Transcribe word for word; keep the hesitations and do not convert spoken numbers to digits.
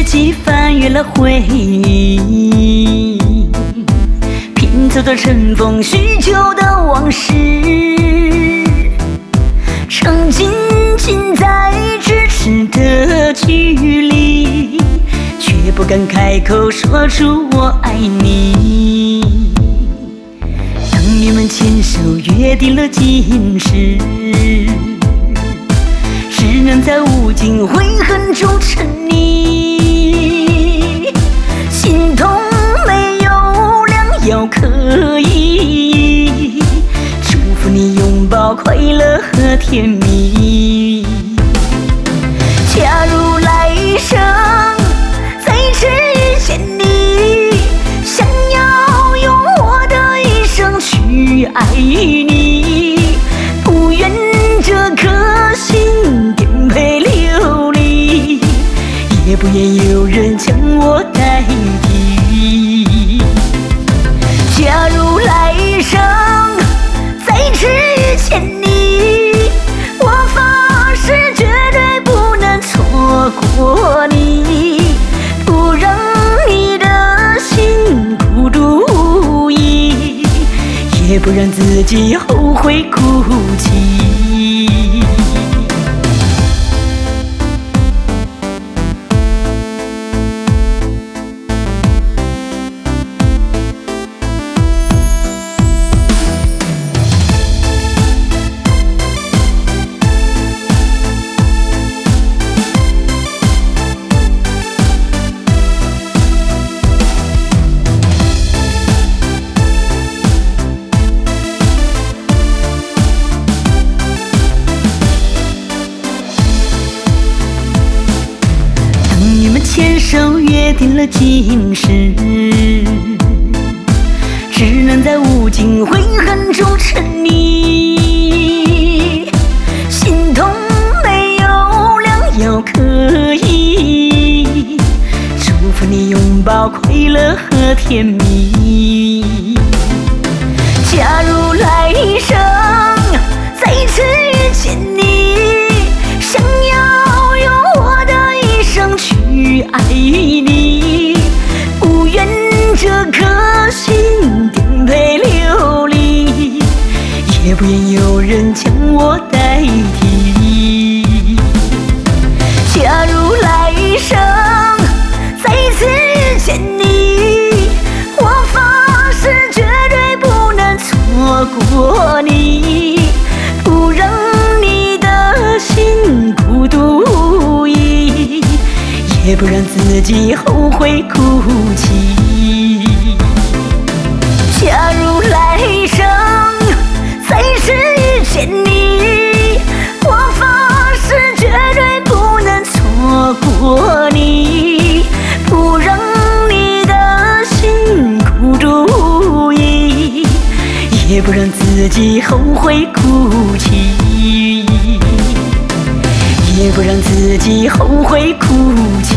记翻阅了回忆，拼凑着尘封许久的往事，曾紧紧在咫尺的距离，却不敢开口说出我爱你。当你们牵手约定了今世，只能在无尽悔恨中沉溺，心痛没有良药可医，祝福你拥抱快乐和甜蜜。假如来生再次遇见你，想要用我的一生去爱你，不愿这颗心颠沛流离，也不愿有人将我代替。假如来生再次遇见你，我发誓绝对不能错过你，不让你的心孤独无依，也不让自己后悔哭泣。牵手约定了今世，只能在无尽悔恨中沉溺，心痛没有良药可医，祝福你拥抱快乐和甜蜜。假如来生再次遇见你，想要用我的一生去爱你，不愿这颗心颠沛流离，也不愿有人将我代替。假如来生再次遇见你，我发誓绝对不能错过你，不让你的心孤独无依，也不让自己后悔哭泣。假如来生再次遇见你，我发誓绝对不能错过你，不让你的心孤独无依，也不让自己后悔哭泣，也不让自己后悔哭泣。